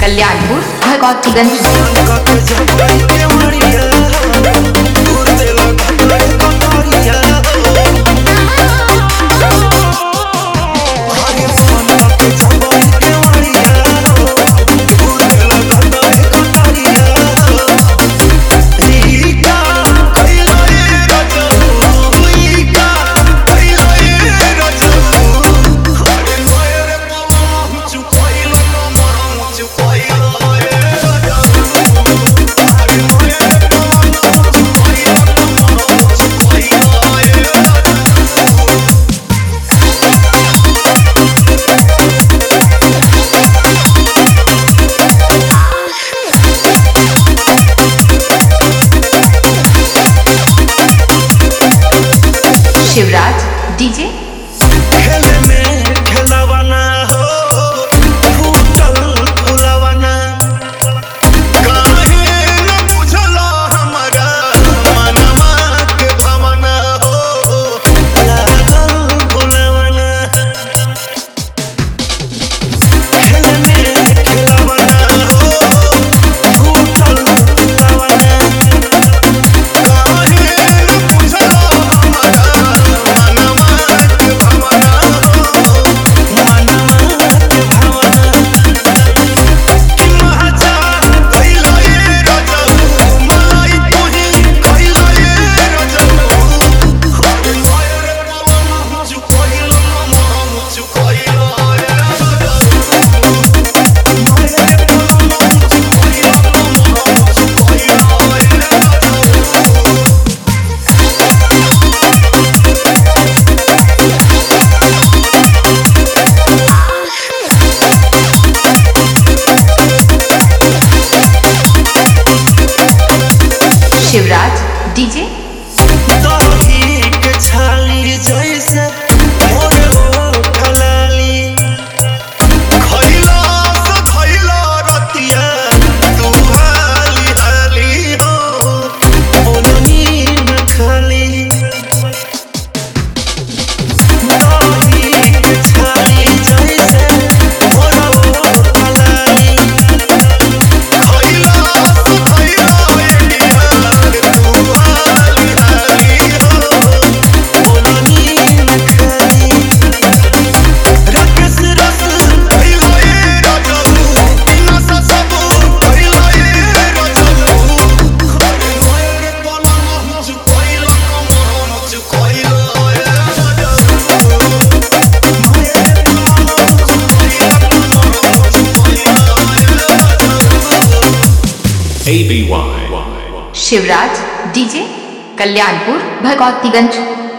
Kalyanpur Bhagwatiganj. Shivraj DJ. खेले में खेलवाना हो फूटल फुलवाना काहे न बुझला हमरा मनवा के भावना हो लागल फुलवाना। खेले में खेलवाना हो फूटल फुलवाना काहे न बुझला हमरा शिवराज डीजे। दही के छाली जैसे मोरे होठ लाली खइला से धइला रतिया तू हाली हाली हो ओनही न खाली। दही के छाली जैसे मोरे होठ लाली खइला से धइला शिवराज डीजे कल्याणपुर भगवतीगंज।